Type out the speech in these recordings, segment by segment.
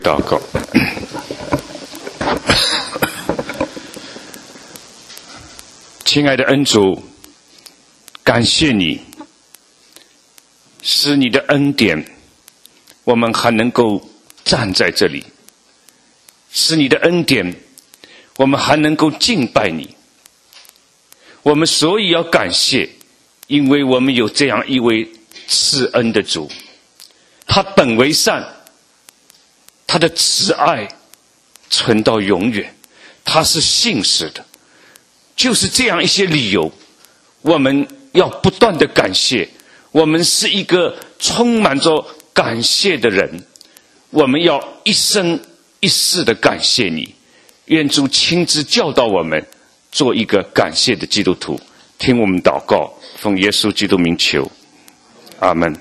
祷告。亲爱的恩主，感谢你，是你的恩典，我们还能够站在这里；是你的恩典，我们还能够敬拜你。我们所以要感谢，因为我们有这样一位赐恩的主，他本为善，他的慈爱存到永远，他是信实的。就是这样一些理由，我们要不断的感谢，我们是一个充满着感谢的人，我们要一生一世的感谢你。愿主亲自教导我们做一个感谢的基督徒。听我们祷告，奉耶稣基督名求，阿们。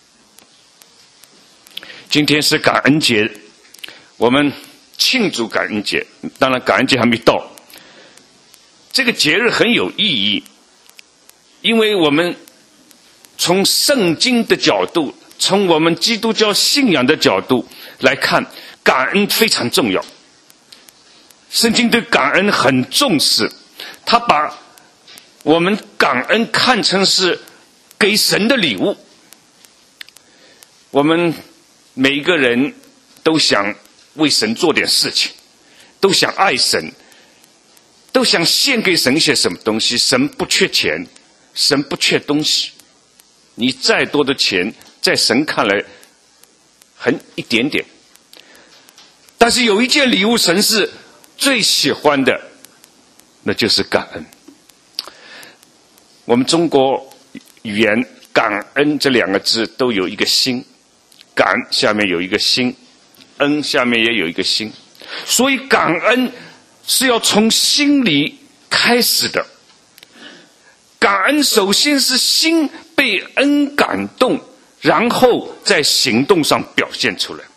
今天是感恩节，我们庆祝感恩节，当然感恩节还没到。这个节日很有意义，因为我们从圣经的角度，从我们基督教信仰的角度来看，感恩非常重要。圣经对感恩很重视，他把我们感恩看成是给神的礼物。我们每一个人都想为神做点事情，都想爱神，都想献给神一些什么东西。神不缺钱，神不缺东西，你再多的钱在神看来很一点点，但是有一件礼物神是最喜欢的，那就是感恩。我们中国语言感恩这两个字都有一个心，感下面有一个心，恩下面也有一个心，所以感恩是要从心里开始的。感恩首先是心被恩感动，然后在行动上表现出来。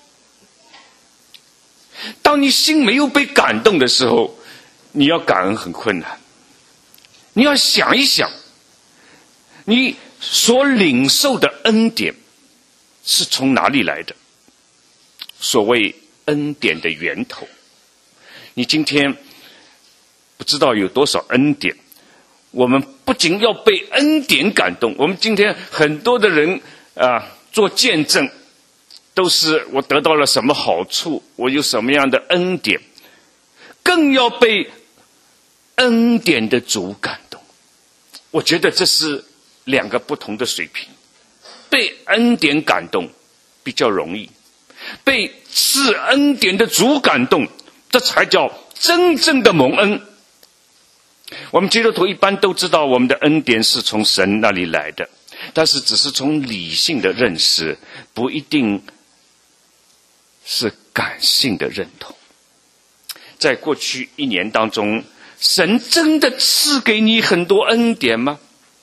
当你心没有被感动的时候，你要感恩很困难。你要想一想，你所领受的恩典是从哪里来的？所谓恩典的源头。你今天不知道有多少恩典，我们不仅要被恩典感动，我们今天很多的人做见证，都是我得到了什么好处，我有什么样的恩典，更要被恩典的主感动。我觉得这是两个不同的水平。被恩典感动比较容易，被赐恩典的主感动，这才叫真正的蒙恩。我们基督徒一般都知道我们的恩典是从神那里来的，但是只是从理性的认识，不一定是感性的认同。在过去一年当中，神真的赐给你很多恩典吗？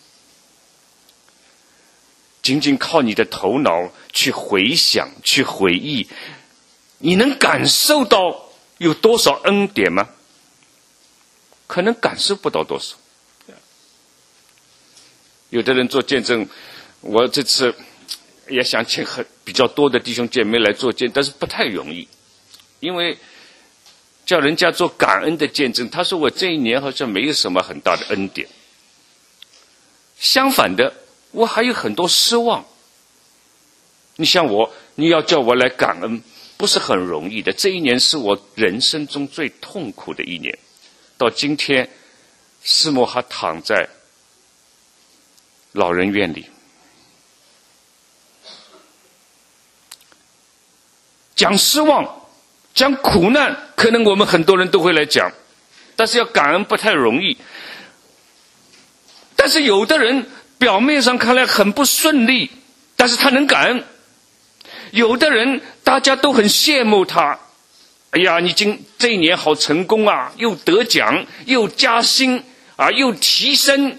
仅仅靠你的头脑去回想，去回忆，你能感受到有多少恩典吗？可能感受不到多少。有的人做见证，我这次也想请比较多的弟兄姐妹来做见证，但是不太容易，因为叫人家做感恩的见证，他说我这一年好像没有什么很大的恩典。相反的，我还有很多失望。你像我，你要叫我来感恩，不是很容易的。这一年是我人生中最痛苦的一年。到今天，师母还躺在老人院里。讲失望，讲苦难，可能我们很多人都会来讲，但是要感恩不太容易。但是有的人表面上看来很不顺利，但是他能感恩。有的人大家都很羡慕他，哎呀，你这一年好成功啊，又得奖，又加薪又提升。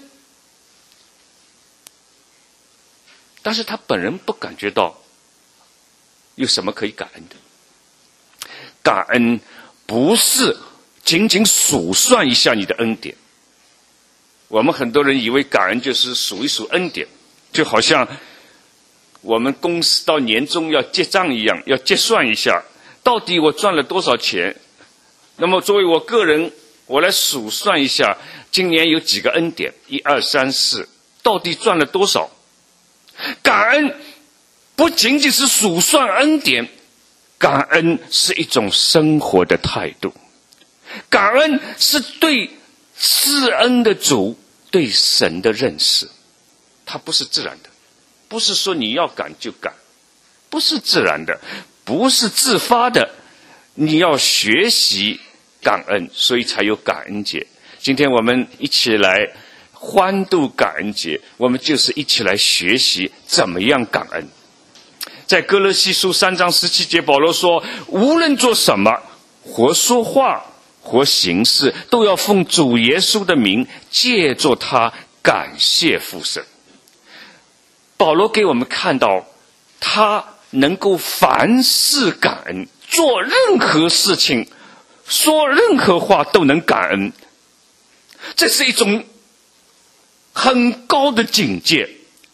但是他本人不感觉到有什么可以感恩的。感恩不是仅仅数算一下你的恩典。我们很多人以为感恩就是数一数恩典，就好像我们公司到年终要结账一样，要结算一下到底我赚了多少钱？那么作为我个人，我来数算一下，今年有几个恩典？1、2、3、4，到底赚了多少？感恩不仅仅是数算恩典，感恩是一种生活的态度。感恩是对施恩的主对神的认识，它不是自然的，不是说你要感就感，不是自然的，不是自发的，你要学习感恩，所以才有感恩节。今天我们一起来欢度感恩节，我们就是一起来学习怎么样感恩。在哥罗西书3章17节，保罗说，无论做什么，或说话或行事，都要奉主耶稣的名，借着他感谢父神。保罗给我们看到，他能够凡事感恩，做任何事情，说任何话都能感恩，这是一种很高的境界。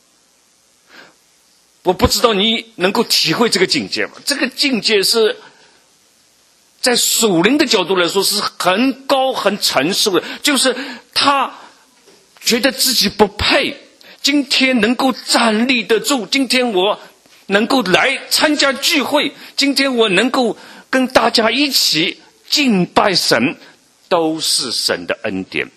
我不知道你能够体会这个境界吗？这个境界是在属灵的角度来说是很高很成熟的，就是他觉得自己不配，今天能够站立得住，今天我能够来参加聚会，今天我能够跟大家一起敬拜神，都是神的恩典。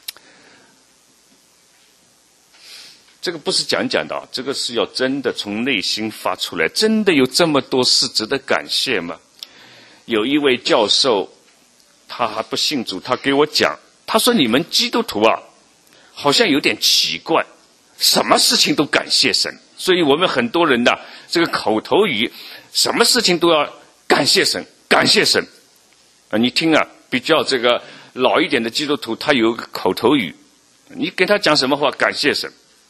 这个不是讲讲的，这个是要真的从内心发出来。真的有这么多事值得感谢吗？有一位教授，他还不信主，他给我讲，他说你们基督徒啊，好像有点奇怪，什么事情都感谢神。所以我们很多人的这个口头语，什么事情都要感谢神，感谢神。你听啊，比较这个老一点的基督徒，他有个口头语，你跟他讲什么话，感谢神。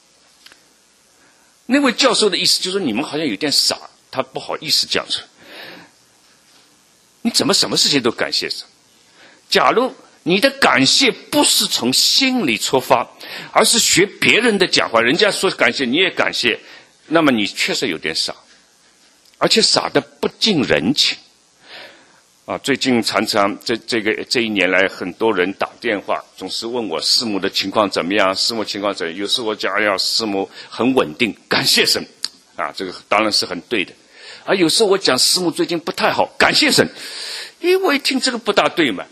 那位教授的意思就是说，你们好像有点傻，他不好意思讲出来。你怎么什么事情都感谢神？假如你的感谢不是从心里出发，而是学别人的讲话，人家说感谢你也感谢，那么你确实有点傻，而且傻得不近人情。最近常常这一年来，很多人打电话，总是问我师母的情况怎么样，师母情况怎样。有时我讲，哎呀，师母很稳定，感谢神，这个当然是很对的。有时候我讲师母最近不太好，感谢神，因为我一听这个不大对嘛。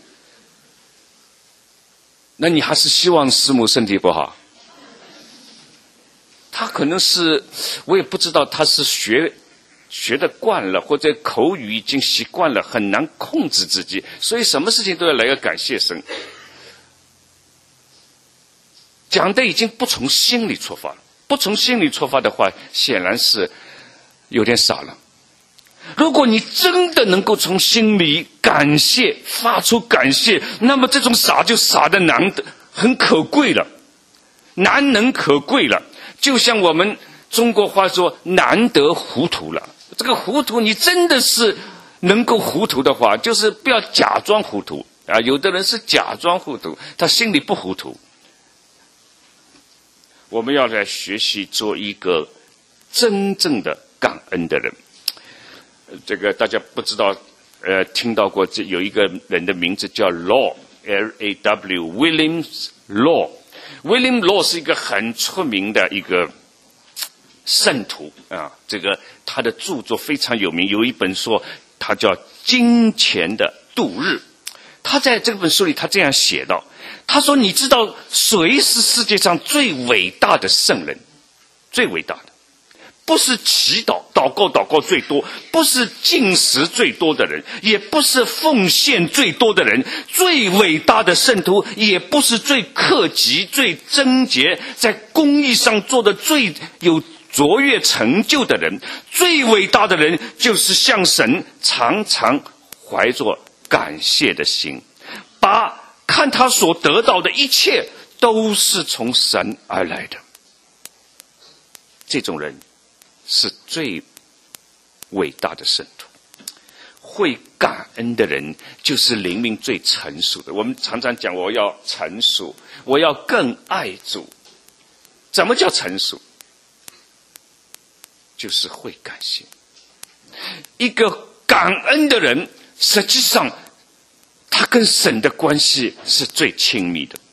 那你还是希望师母身体不好？他可能是，我也不知道他是学得惯了，或者口语已经习惯了，很难控制自己，所以什么事情都要来个感谢神。讲的已经不从心里出发了，不从心里出发的话，显然是有点傻了。如果你真的能够从心里感谢，发出感谢，那么这种傻就傻的难得，很可贵了，难能可贵了。就像我们中国话说，难得糊涂了。这个糊涂，你真的是能够糊涂的话，就是不要假装糊涂有的人是假装糊涂，他心里不糊涂。我们要来学习做一个真正的感恩的人。这个大家不知道，听到过有一个人的名字叫 Law L-A-W William Law。William Law 是一个很出名的一个圣徒这个他的著作非常有名，有一本书他叫《金钱的度日》。他在这本书里他这样写道，他说，你知道谁是世界上最伟大的圣人？最伟大的不是祈祷祷告最多，不是进食最多的人，也不是奉献最多的人，最伟大的圣徒也不是最克己最贞洁，在公义上做的最有卓越成就的人。最伟大的人就是向神常常怀着感谢的心，把看他所得到的一切都是从神而来的。这种人是最伟大的圣徒。会感恩的人就是灵命最成熟的。我们常常讲，我要成熟，我要更爱主。怎么叫成熟？就是会感谢。一个感恩的人，实际上他跟神的关系是最亲密的。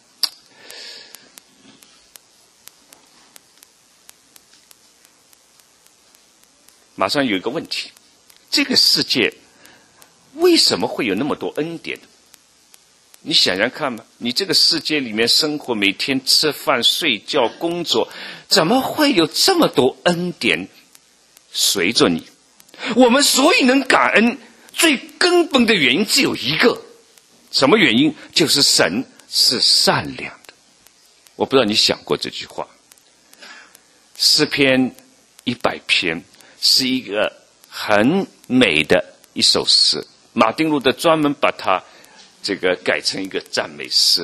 马上有一个问题，这个世界为什么会有那么多恩典？你想想看嘛，你这个世界里面生活，每天吃饭、睡觉、工作，怎么会有这么多恩典随着你？我们所以能感恩，最根本的原因只有一个，什么原因？就是神是善良的。我不知道你想过这句话。诗篇100篇是一个很美的一首诗，马丁路德专门把它这个改成一个赞美诗。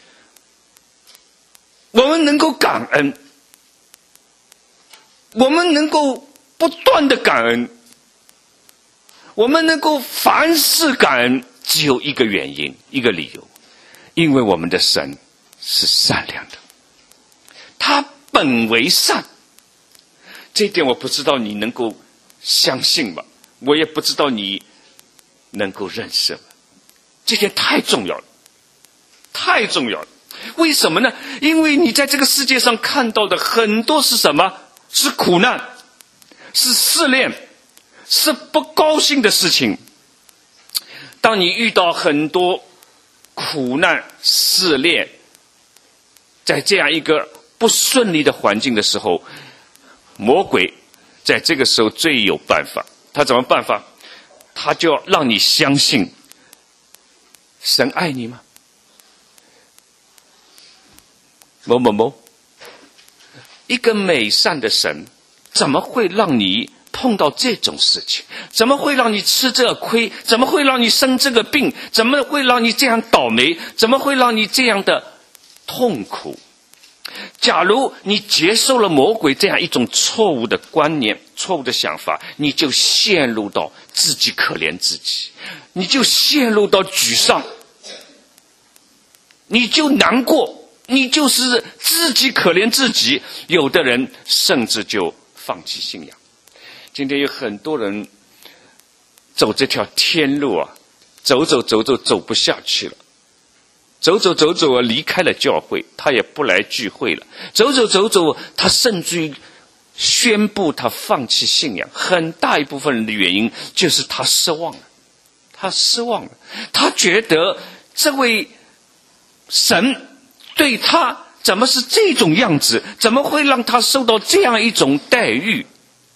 我们能够感恩，我们能够不断的感恩，我们能够凡事感恩，只有一个原因，一个理由，因为我们的神是善良的，他本为善。这一点我不知道你能够相信吗？我也不知道你能够认识吗？这点太重要了，太重要了。为什么呢？因为你在这个世界上看到的很多是什么？是苦难，是试炼，是不高兴的事情。当你遇到很多苦难、试炼，在这样一个不顺利的环境的时候，魔鬼在这个时候最有办法。他怎么办法？他就要让你相信神爱你吗？某某某，一个美善的神怎么会让你碰到这种事情？怎么会让你吃这个亏？怎么会让你生这个病？怎么会让你这样倒霉？怎么会让你这样的痛苦？假如你接受了魔鬼这样一种错误的观念、错误的想法，你就陷入到自己可怜自己，你就陷入到沮丧，你就难过，你就是自己可怜自己。有的人甚至就放弃信仰。今天有很多人走这条天路啊，走不下去了。走啊，离开了教会，他也不来聚会了。走，他甚至于宣布他放弃信仰。很大一部分人的原因就是他失望了，他觉得这位神对他怎么是这种样子？怎么会让他受到这样一种待遇？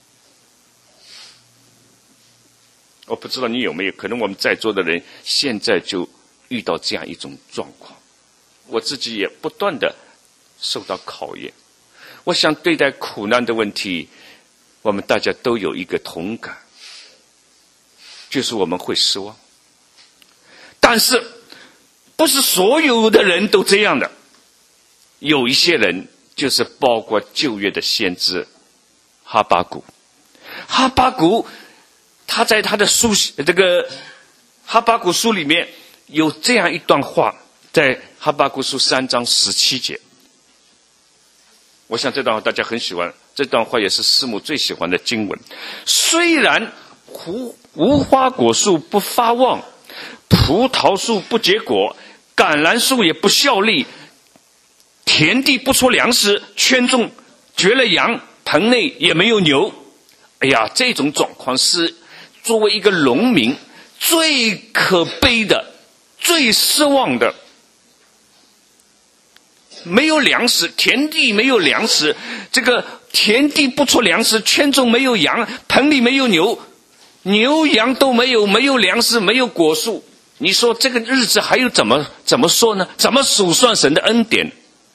我不知道你有没有，可能我们在座的人现在就遇到这样一种状况，我自己也不断的受到考验。我想对待苦难的问题，我们大家都有一个同感，就是我们会失望。但是不是所有的人都这样的，有一些人就是包括旧约的先知哈巴谷。他在他的书这个哈巴谷书里面有这样一段话，在哈巴谷书3章17节。我想这段话大家很喜欢，这段话也是师母最喜欢的经文。虽然无花果树不发旺，葡萄树不结果，橄榄树也不效力，田地不出粮食，圈中绝了羊，棚内也没有牛。哎呀，这种状况是作为一个农民最可悲的、最失望的。没有粮食，田地没有粮食，这个田地不出粮食，圈中没有羊，棚里没有牛，牛羊都没有，没有粮食，没有果树。你说这个日子还有怎么说呢？怎么数算神的恩典？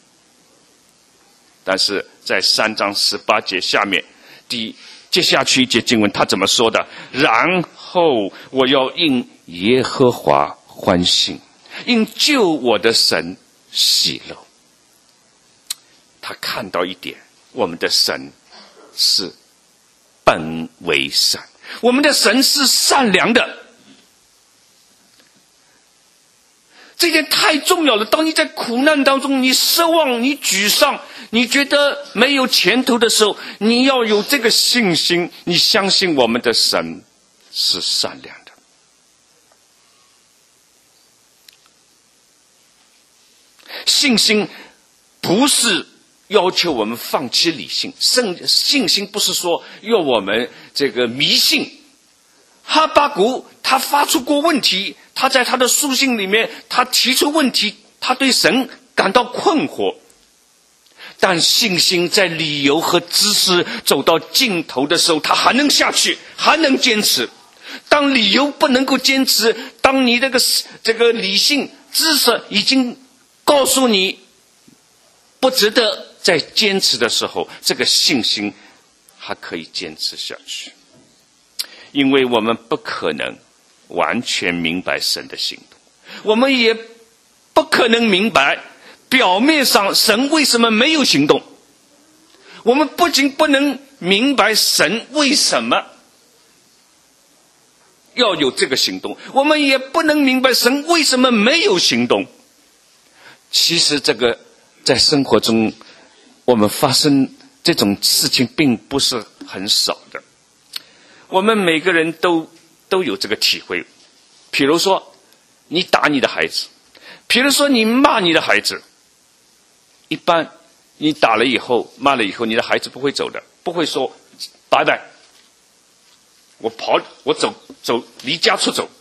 但是在3章18节下面接下去一节经文，他怎么说的？然后我要因耶和华欢欣，因救我的神喜乐。他看到一点，我们的神是本为善，我们的神是善良的。这点太重要了。当你在苦难当中，你失望，你沮丧，你觉得没有前途的时候，你要有这个信心，你相信我们的神是善良的。信心不是要求我们放弃理性，信心不是说要我们这个迷信。哈巴谷他发出过问题，他在他的书信里面他提出问题，他对神感到困惑，但信心在理由和知识走到尽头的时候，他还能下去，还能坚持。当理由不能够坚持，当你这个理性知识已经告诉你不值得再坚持的时候，这个信心还可以坚持下去。因为我们不可能完全明白神的行动，我们也不可能明白表面上神为什么没有行动。我们不仅不能明白神为什么要有这个行动，我们也不能明白神为什么没有行动。其实这个在生活中我们发生这种事情并不是很少的，我们每个人都有这个体会。比如说你打你的孩子，比如说你骂你的孩子，一般你打了以后骂了以后，你的孩子不会走的，不会说拜拜，我走离家出走。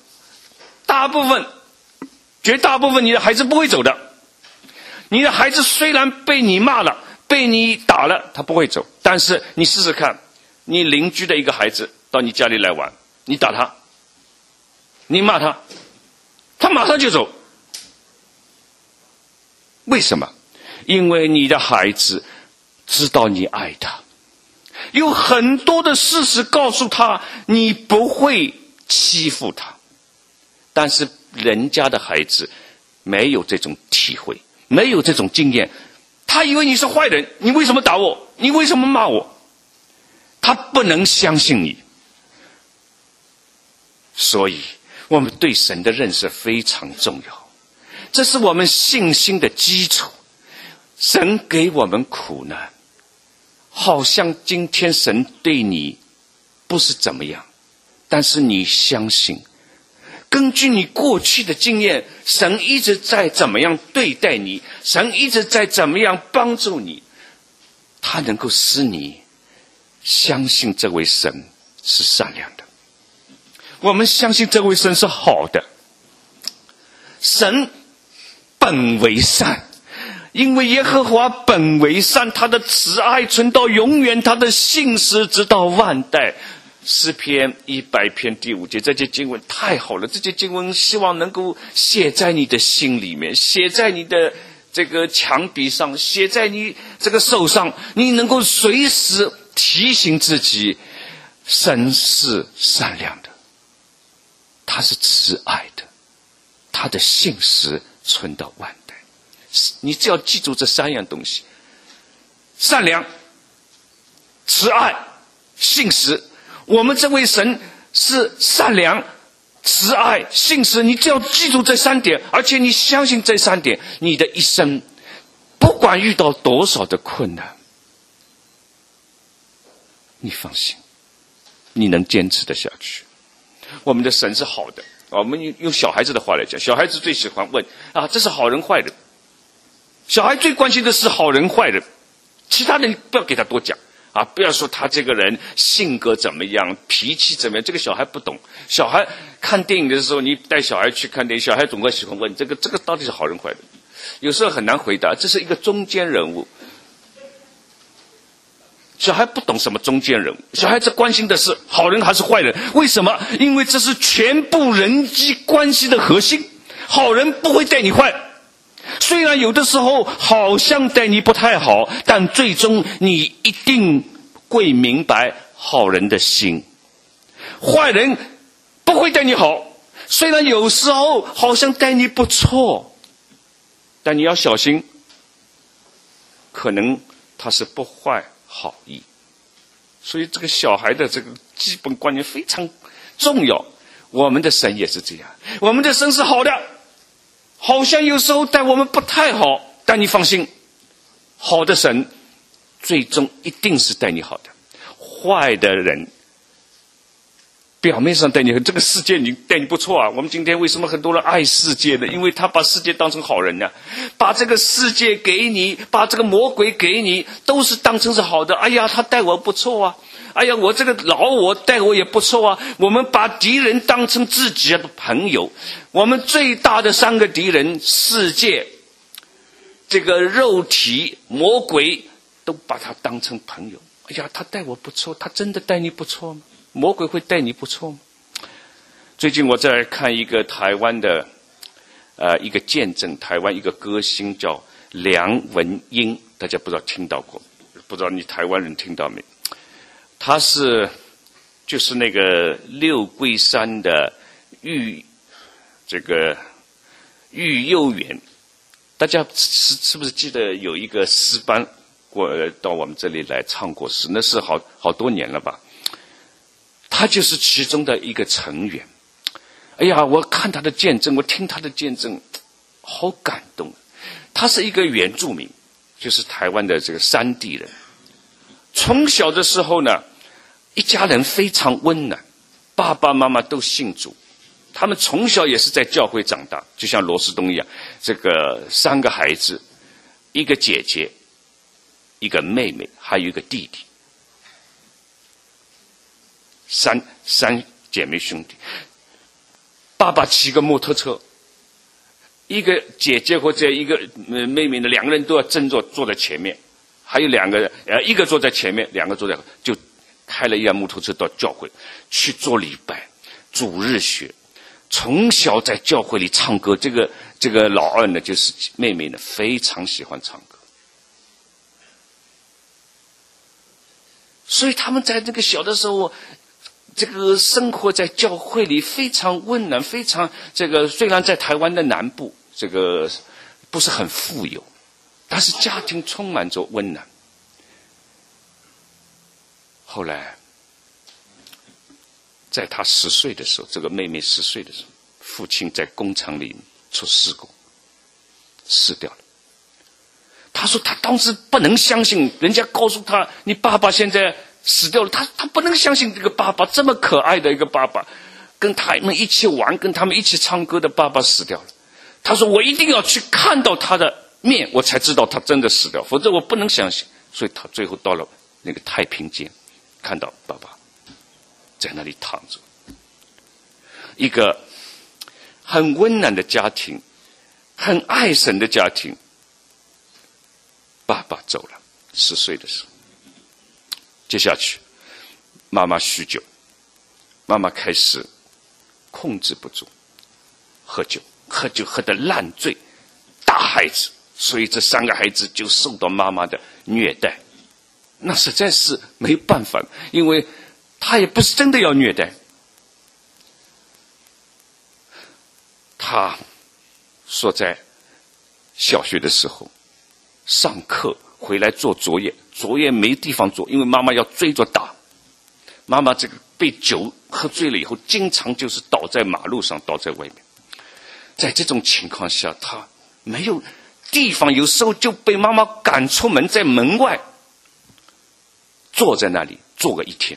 绝大部分你的孩子不会走的。你的孩子虽然被你骂了，被你打了，他不会走。但是你试试看，你邻居的一个孩子到你家里来玩，你打他，你骂他，他马上就走。为什么？因为你的孩子知道你爱他，有很多的事实告诉他你不会欺负他。但是人家的孩子没有这种体会，没有这种经验，他以为你是坏人，你为什么打我？你为什么骂我？他不能相信你。所以我们对神的认识非常重要，这是我们信心的基础。神给我们苦难，好像今天神对你不是怎么样，但是你相信，根据你过去的经验，神一直在怎么样对待你，神一直在怎么样帮助你，他能够使你相信这位神是善良的。我们相信这位神是好的，神本为善，因为耶和华本为善，他的慈爱存到永远，他的信实直到万代。诗篇100篇第5节，这节经文太好了，这节经文希望能够写在你的心里面，写在你的这个墙壁上，写在你这个手上，你能够随时提醒自己，神是善良的，他是慈爱的，他的信实存到万代。你只要记住这3样东西：善良、慈爱、信实。我们这位神是善良、慈爱、信实，你只要记住这3点，而且你相信这3点，你的一生不管遇到多少的困难，你放心，你能坚持得下去。我们的神是好的，我们用小孩子的话来讲，小孩子最喜欢问这是好人坏人。小孩最关心的是好人坏人，其他人不要给他多讲不要说他这个人性格怎么样，脾气怎么样，这个小孩不懂。小孩看电影的时候，你带小孩去看电影，小孩总会喜欢问这个到底是好人坏人，有时候很难回答，这是一个中间人物。小孩不懂什么中间人物，小孩子关心的是好人还是坏人。为什么？因为这是全部人际关系的核心。好人不会待你坏，虽然有的时候好像待你不太好，但最终你一定会明白好人的心。坏人不会待你好，虽然有时候好像待你不错，但你要小心，可能他是不怀好意。所以这个小孩的这个基本观念非常重要。我们的神也是这样，我们的神是好的，好像有时候待我们不太好，但你放心，好的神最终一定是待你好的。坏的人表面上待你这个世界你待你不错啊。我们今天为什么很多人爱世界呢？因为他把世界当成好人呢，把这个世界给你，把这个魔鬼给你，都是当成是好的。哎呀，他待我不错啊，哎呀，我这个我待我也不错啊。我们把敌人当成自己的朋友，我们最大的3个敌人，世界、这个肉体、魔鬼，都把他当成朋友。哎呀，他待我不错，他真的待你不错吗？魔鬼会待你不错吗？最近我在看一个台湾的一个见证，台湾一个歌星叫梁文音，大家不知道听到过，不知道你台湾人听到没？他就是那个六龟山的育幼园，大家是不是记得有一个诗班到我们这里来唱过诗？那是好多年了吧。他就是其中的一个成员。哎呀，我看他的见证，我听他的见证，好感动。他是一个原住民，就是台湾的这个山地人。从小的时候呢，一家人非常温暖，爸爸妈妈都信主，他们从小也是在教会长大，就像罗斯东一样。这个3个孩子，一个姐姐，一个妹妹，还有一个弟弟。三姐妹兄弟，爸爸骑个摩托车，一个姐姐或者一个妹妹呢，2个人都要正坐在前面，还有2个人，一个坐在前面，2个坐在后，就开了一辆摩托车到教会去做礼拜、主日学。从小在教会里唱歌，这个老二呢，就是妹妹呢，非常喜欢唱歌。所以他们在这个小的时候，这个生活在教会里非常温暖，非常虽然在台湾的南部，这个不是很富有，但是家庭充满着温暖。后来，在他10岁的时候，这个妹妹10岁的时候，父亲在工厂里出事故，死掉了。他说他当时不能相信，人家告诉他你爸爸现在死掉了，他不能相信这个爸爸这么可爱的一个爸爸，跟他们一起玩，跟他们一起唱歌的爸爸死掉了。他说我一定要去看到他的面，我才知道他真的死掉，否则我不能相信。所以他最后到了那个太平间，看到爸爸在那里躺着。一个很温暖的家庭，很爱神的家庭，爸爸走了，10岁的时候。接下去妈妈酗酒，妈妈开始控制不住，喝酒喝得烂醉，打孩子，所以这3个孩子就受到妈妈的虐待。那实在是没办法，因为他也不是真的要虐待。他说在小学的时候上课回来做作业没地方做，因为妈妈要追着打。妈妈这个被酒喝醉了以后，经常就是倒在马路上，倒在外面。在这种情况下，他没有地方，有时候就被妈妈赶出门，在门外坐在那里坐个1天。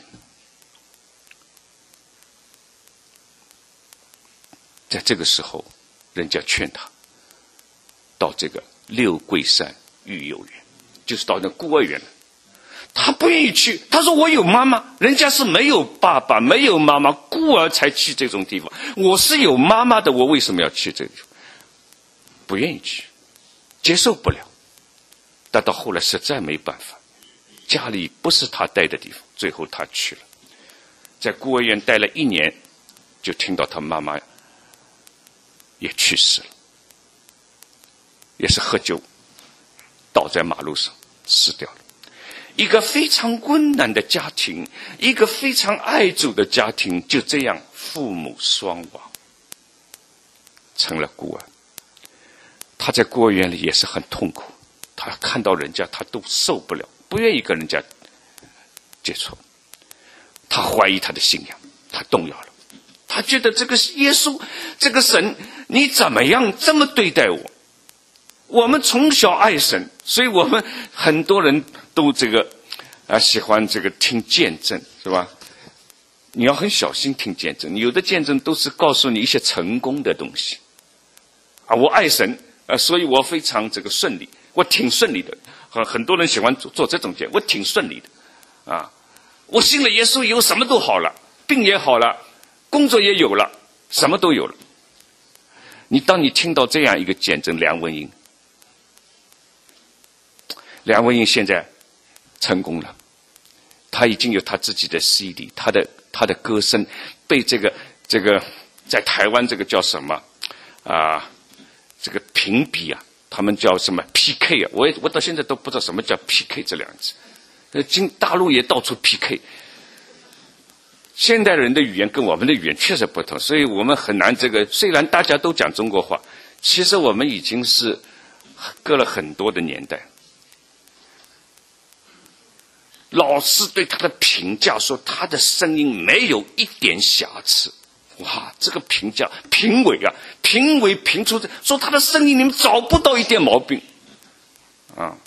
在这个时候，人家劝他到这个六桂山育幼园，就是到那孤儿园了。他不愿意去，他说我有妈妈，人家是没有爸爸没有妈妈，孤儿才去这种地方，我是有妈妈的，我为什么要去这个地方？不愿意去，接受不了。但到后来实在没办法，家里不是他待的地方，最后他去了。在孤儿院待了1年，就听到他妈妈也去世了，也是喝酒倒在马路上死掉了。一个非常温暖的家庭，一个非常爱主的家庭，就这样父母双亡，成了孤儿。他在孤儿院里也是很痛苦，他看到人家他都受不了，不愿意跟人家接触。他怀疑他的信仰，他动摇了，他觉得这个耶稣这个神你怎么样这么对待我？我们从小爱神，所以我们很多人都喜欢听见证，是吧？ 你要很小心听见证，有的见证都是告诉你一些成功的东西啊，我爱神所以我非常这个顺利，我挺顺利的。很多人喜欢做这种见证，我挺顺利的啊，我信了耶稣以后什么都好了，病也好了，工作也有了，什么都有了。当你听到这样一个见证，梁文音现在成功了，他已经有他自己的 CD， 他的歌声被这个在台湾这个叫什么这个评比啊，他们叫什么 PK 啊，我到现在都不知道什么叫 PK 这两个字。大陆也到处 PK。现代人的语言跟我们的语言确实不同，所以我们很难虽然大家都讲中国话，其实我们已经是隔了很多的年代。老师对他的评价说他的声音没有一点瑕疵。哇，这个评价，评委评出说他的声音你们找不到一点毛病啊，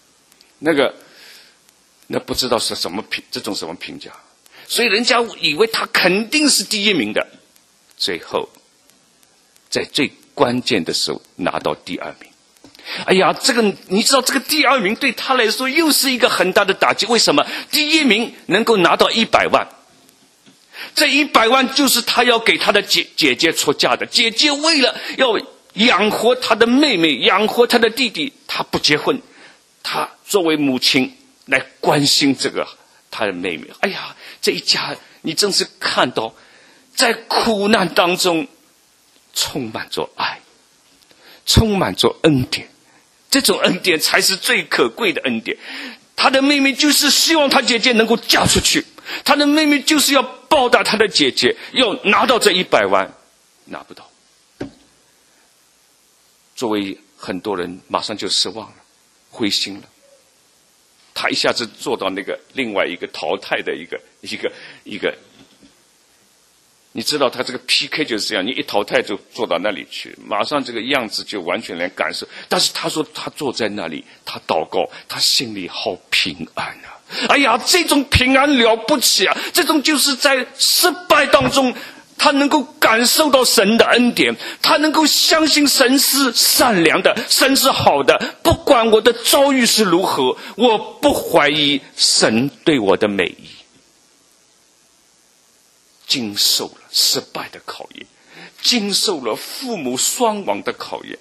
那不知道是什么这种什么评价，所以人家以为他肯定是第一名的，最后在最关键的时候拿到第二名。哎呀，你知道这个第二名对他来说又是一个很大的打击。为什么？第一名能够拿到100万，这100万就是他要给他的姐姐出嫁的。姐姐为了要养活他的妹妹，养活他的弟弟，他不结婚，他作为母亲来关心他的妹妹。哎呀，这一家你真是看到在苦难当中充满着爱，充满着恩典，这种恩典才是最可贵的恩典。他的妹妹就是希望他姐姐能够嫁出去，他的妹妹就是要报答他的姐姐，要拿到这100万，拿不到。作为很多人马上就失望了，灰心了。他一下子做到另外一个淘汰的一个，你知道他这个 PK 就是这样，你一淘汰就做到那里去，马上这个样子就完全连感受。但是他说他坐在那里，他祷告，他心里好平安啊！哎呀，这种平安了不起啊！这种就是在失败当中，他能够感受到神的恩典，他能够相信神是善良的，神是好的，不管我的遭遇是如何，我不怀疑神对我的美意。经受了失败的考验，经受了父母双亡的考验，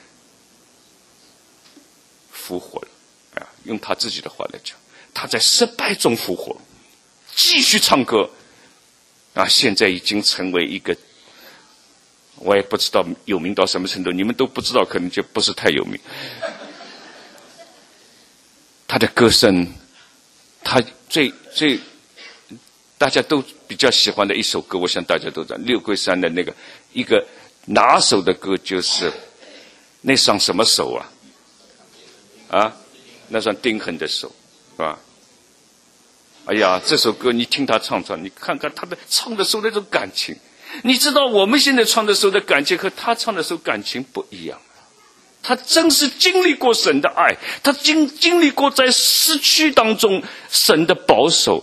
复活了啊！用他自己的话来讲，他在失败中复活，继续唱歌啊！现在已经成为一个，我也不知道有名到什么程度，你们都不知道，可能就不是太有名。他的歌声，他最大家都比较喜欢的一首歌，我想大家都知道，六桂山的一个拿手的歌就是那双什么手啊？那双钉痕的手啊！哎呀，这首歌你听他唱，你看看他唱的时候那种感情，你知道我们现在唱的时候的感情和他唱的时候感情不一样。他真是经历过神的爱，他经历过在失去当中神的保守。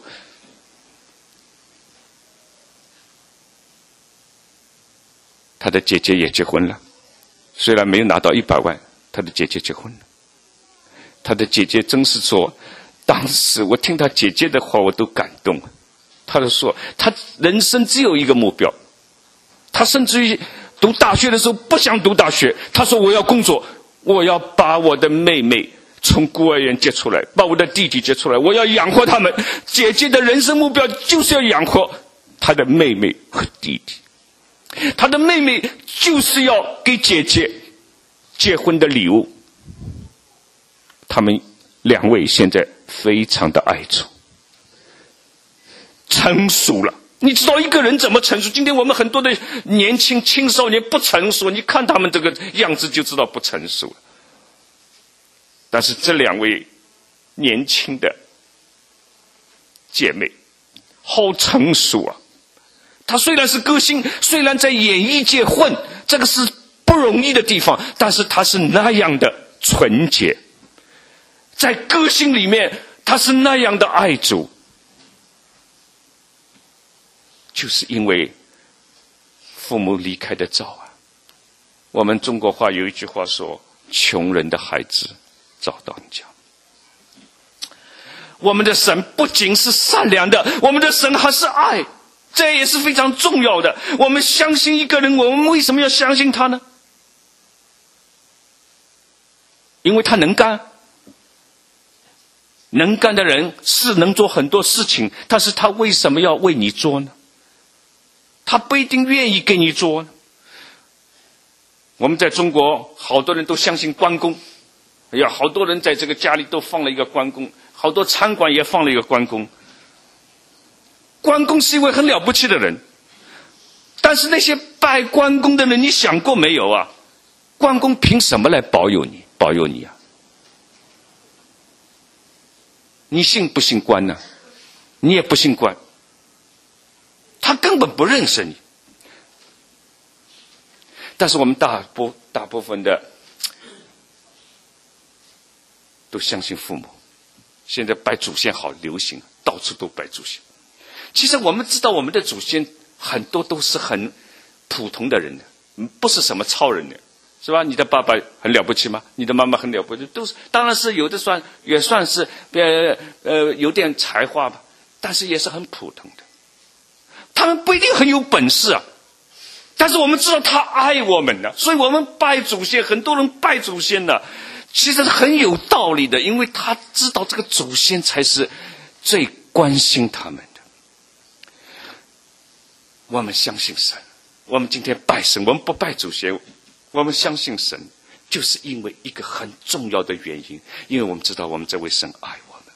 他的姐姐也结婚了，虽然没有拿到100万，他的姐姐结婚了。他的姐姐真是说，当时我听他姐姐的话我都感动。他就说他人生只有一个目标，他甚至于读大学的时候不想读大学，他说我要工作，我要把我的妹妹从孤儿院接出来，把我的弟弟接出来，我要养活他们。姐姐的人生目标就是要养活他的妹妹和弟弟，他的妹妹就是要给姐姐结婚的礼物。他们两位现在非常的爱主，成熟了。你知道一个人怎么成熟？今天我们很多的年轻青少年不成熟，你看他们这个样子就知道不成熟了。但是这两位年轻的姐妹好成熟啊！她虽然是歌星，虽然在演艺界混，这个是不容易的地方，但是她是那样的纯洁，在歌星里面她是那样的爱主。 就是因为父母离开的早啊。我们中国话有一句话说，穷人的孩子早当家。我们的神不仅是善良的，我们的神还是爱，这也是非常重要的。我们相信一个人，我们为什么要相信他呢？因为他能干。能干的人是能做很多事情，但是他为什么要为你做呢？他不一定愿意给你做呢。我们在中国好多人都相信关公，好多人在这个家里都放了一个关公，好多餐馆也放了一个关公。关公是一位很了不起的人，但是那些拜关公的人，你想过没有啊？关公凭什么来保佑你啊？你信不信关呢？你也不信关，他根本不认识你。但是我们大部分的都相信父母。现在拜祖先好流行，到处都拜祖先。其实我们知道，我们的祖先很多都是很普通的人的，不是什么超人的，是吧？你的爸爸很了不起吗？你的妈妈很了不起，都是，当然是有的也算是有点才华吧，但是也是很普通的。他们不一定很有本事啊，但是我们知道他爱我们的，所以我们拜祖先，很多人拜祖先的，其实很有道理的，因为他知道这个祖先才是最关心他们的。我们相信神，我们今天拜神，我们不拜祖先，我们相信神，就是因为一个很重要的原因，因为我们知道我们这位神爱我们。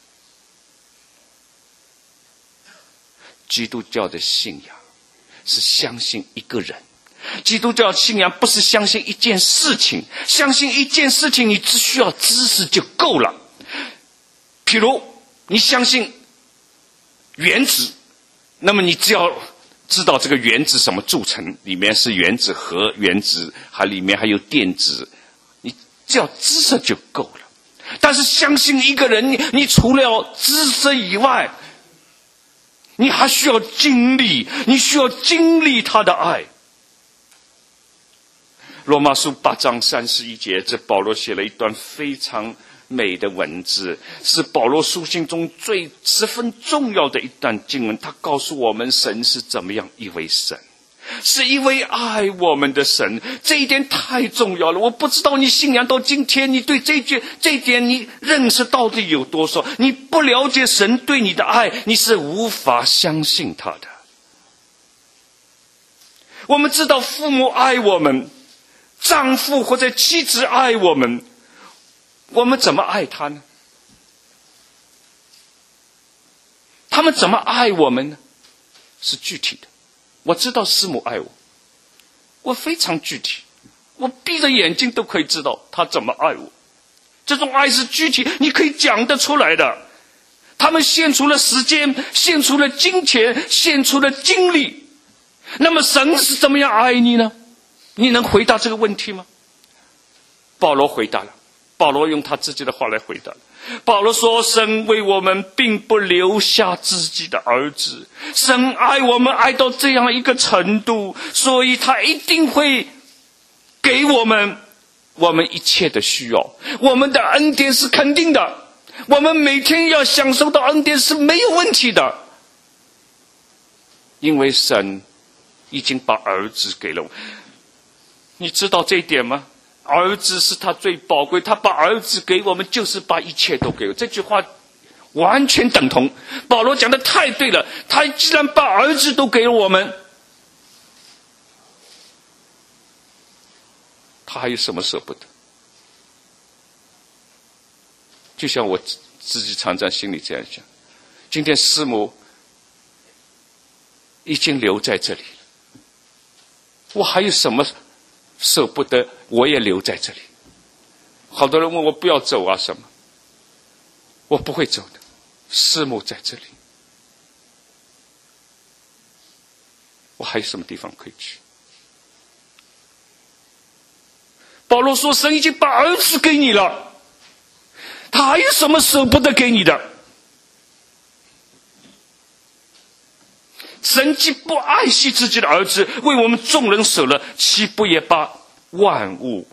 基督教的信仰是相信一个人，基督教信仰不是相信一件事情，相信一件事情你只需要知识就够了。譬如你相信原子，那么你只要知道这个原子什么组成，里面是原子核，原子里面还有电子，你只要知识就够了。但是相信一个人，你除了知识以外，你还需要经历，你需要经历他的爱。罗马书8章31节，这保罗写了一段非常美的文字，是保罗书信中十分重要的一段经文。他告诉我们，神是怎么样一位神，是一位爱我们的神。这一点太重要了。我不知道你信仰到今天，你对这一点你认识到底有多少？你不了解神对你的爱，你是无法相信他的。我们知道父母爱我们，丈夫或者妻子爱我们，我们怎么爱他呢？他们怎么爱我们呢？是具体的。我知道师母爱我，我非常具体，我闭着眼睛都可以知道他怎么爱我。这种爱是具体，你可以讲得出来的。他们献出了时间，献出了金钱，献出了精力。那么神是怎么样爱你呢？你能回答这个问题吗？保罗回答了，保罗用他自己的话来回答。保罗说，神为我们并不留下自己的儿子，神爱我们爱到这样一个程度，所以他一定会给我们一切的需要。我们的恩典是肯定的，我们每天要享受到恩典是没有问题的，因为神已经把儿子给了我。你知道这一点吗？儿子是他最宝贵，他把儿子给我们，就是把一切都给我们。这句话完全等同。保罗讲的太对了，他既然把儿子都给了我们，他还有什么舍不得？就像我自己常常心里这样讲，今天师母已经留在这里了，我还有什么舍不得？我也留在这里。好多人问我不要走啊什么，我不会走的，师母在这里，我还有什么地方可以去？保罗说，神已经把儿子给你了，他还有什么舍不得给你的？ 神既不爱惜自己的儿子，为我们众人舍了，岂不也把万物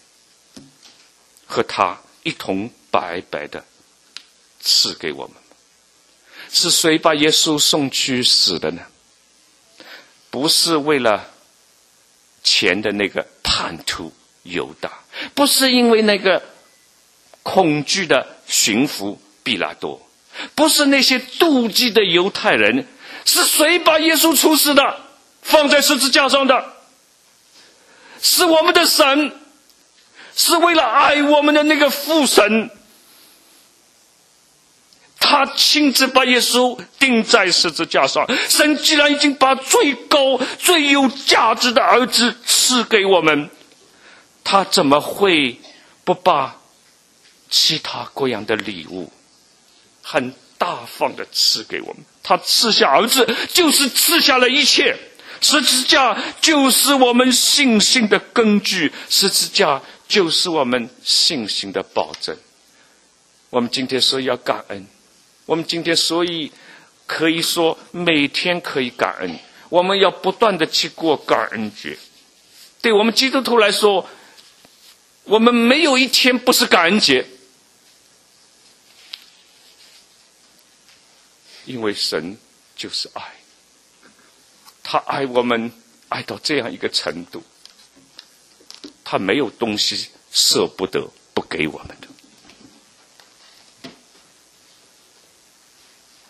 和他一同白白的赐给我们？是谁把耶稣送去死的呢？不是为了钱的那个叛徒犹大，不是因为那个恐惧的巡抚比拉多，不是那些妒忌的犹太人。是谁把耶稣处死的，放在十字架上的？是我们的神，是为了爱我们的那个父神，他亲自把耶稣钉在十字架上。神既然已经把最高最有价值的儿子赐给我们，他怎么会不把其他各样的礼物很大方的赐给我们？他赐下儿子，就是赐下了一切。十字架就是我们信心的根据，十字架就是我们信心的保证。我们今天所以要感恩，我们今天所以可以说每天可以感恩，我们要不断的去过感恩节。对我们基督徒来说，我们没有一天不是感恩节，因为神就是爱，他爱我们爱到这样一个程度，他没有东西舍不得不给我们。